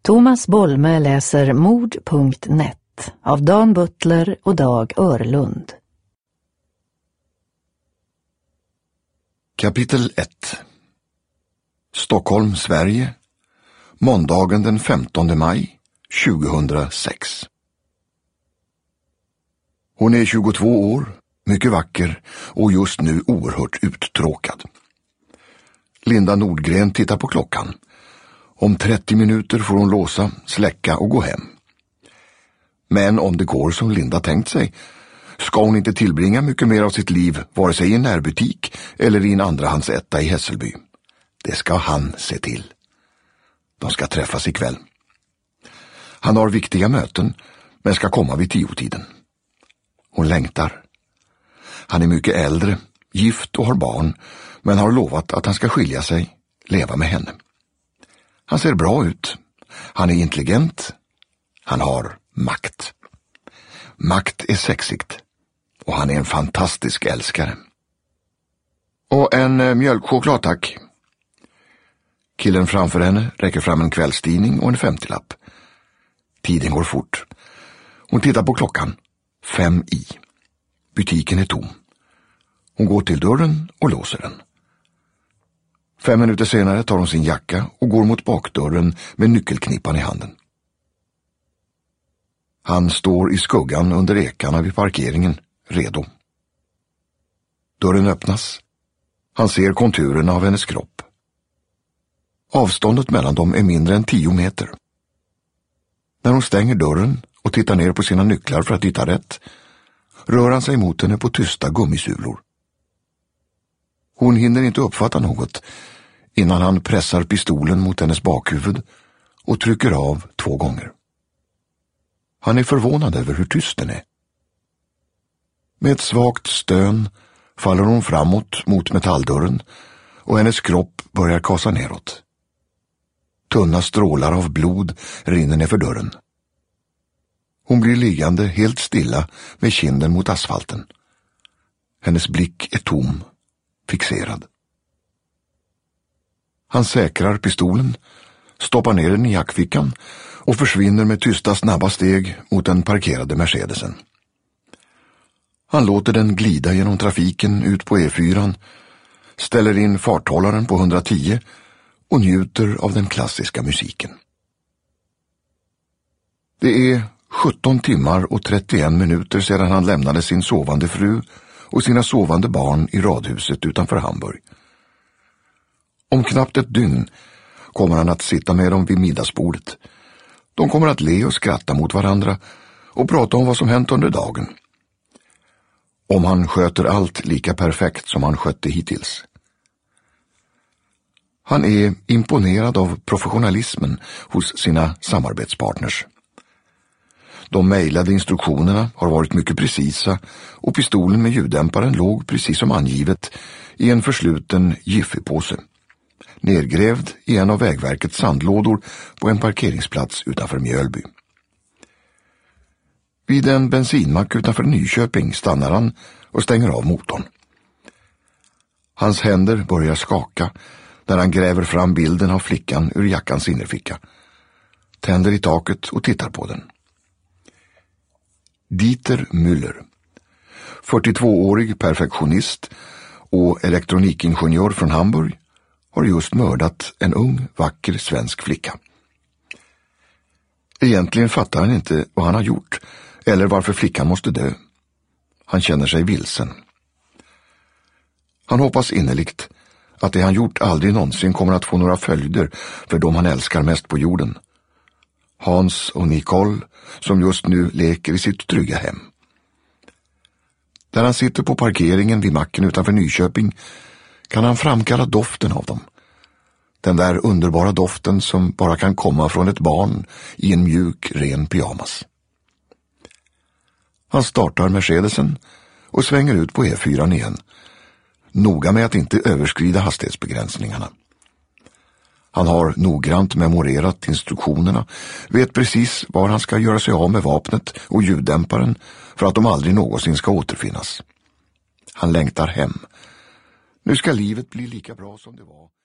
Thomas Bolme läser Mord.net av Dan Butler och Dag Örlund. Kapitel 1. Stockholm, Sverige. Måndagen den 15 maj 2006. Hon är 22 år, mycket vacker och just nu oerhört uttråkad. Linda Nordgren tittar på klockan. Om 30 minuter får hon låsa, släcka och gå hem. Men om det går som Linda tänkt sig ska hon inte tillbringa mycket mer av sitt liv vare sig i en närbutik eller i en andrahandsetta i Hässelby. Det ska han se till. De ska träffas ikväll. Han har viktiga möten men ska komma vid 10-tiden. Hon längtar. Han är mycket äldre, gift och har barn, men har lovat att han ska skilja sig, leva med henne. Han ser bra ut. Han är intelligent. Han har makt. Makt är sexigt. Och han är en fantastisk älskare. Och en mjölkchoklad, tack. Killen framför henne räcker fram en kvällstidning och en 50-lapp. Tiden går fort. Hon tittar på klockan. 5 i. Butiken är tom. Hon går till dörren och låser den. 5 minuter senare tar hon sin jacka och går mot bakdörren med nyckelknippan i handen. Han står i skuggan under ekarna vid parkeringen, redo. Dörren öppnas. Han ser konturerna av hennes kropp. Avståndet mellan dem är mindre än 10 meter. När hon stänger dörren och tittar ner på sina nycklar för att hitta rätt, rör han sig mot henne på tysta gummisulor. Hon hinner inte uppfatta något innan han pressar pistolen mot hennes bakhuvud och trycker av 2 gånger. Han är förvånad över hur tyst den är. Med ett svagt stön faller hon framåt mot metalldörren och hennes kropp börjar kasa neråt. Tunna strålar av blod rinner ner för dörren. Hon blir liggande helt stilla med kinden mot asfalten. Hennes blick är tom, fixerad. Han säkrar pistolen, stoppar ner den i jackfickan och försvinner med tysta snabba steg mot den parkerade Mercedesen. Han låter den glida genom trafiken ut på E4, ställer in farthållaren på 110 och njuter av den klassiska musiken. Det är 17 timmar och 31 minuter sedan han lämnade sin sovande fru och sina sovande barn i radhuset utanför Hamburg. Om knappt ett dygn kommer han att sitta med dem vid middagsbordet. De kommer att le och skratta mot varandra och prata om vad som hänt under dagen. Om han sköter allt lika perfekt som han skötte hittills. Han är imponerad av professionalismen hos sina samarbetspartners. De mejlade instruktionerna har varit mycket precisa och pistolen med ljuddämparen låg precis som angivet i en försluten jiffypåse, nergrävd i en av Vägverkets sandlådor på en parkeringsplats utanför Mjölby. Vid en bensinmack utanför Nyköping stannar han och stänger av motorn. Hans händer börjar skaka när han gräver fram bilden av flickan ur jackans innerficka, tänder i taket och tittar på den. Dieter Müller, 42-årig perfektionist och elektronikingenjör från Hamburg, har just mördat en ung, vacker svensk flicka. Egentligen fattar han inte vad han har gjort eller varför flickan måste dö. Han känner sig vilsen. Han hoppas innerligt att det han gjort aldrig någonsin kommer att få några följder för de han älskar mest på jorden. Hans och Nicole, som just nu leker i sitt trygga hem. Där han sitter på parkeringen vid macken utanför Nyköping kan han framkalla doften av dem. Den där underbara doften som bara kan komma från ett barn i en mjuk, ren pyjamas. Han startar Mercedesen och svänger ut på E4 igen. Noga med att inte överskrida hastighetsbegränsningarna. Han har noggrant memorerat instruktionerna, vet precis var han ska göra sig av med vapnet och ljuddämparen för att de aldrig någonsin ska återfinnas. Han längtar hem. Nu ska livet bli lika bra som det var.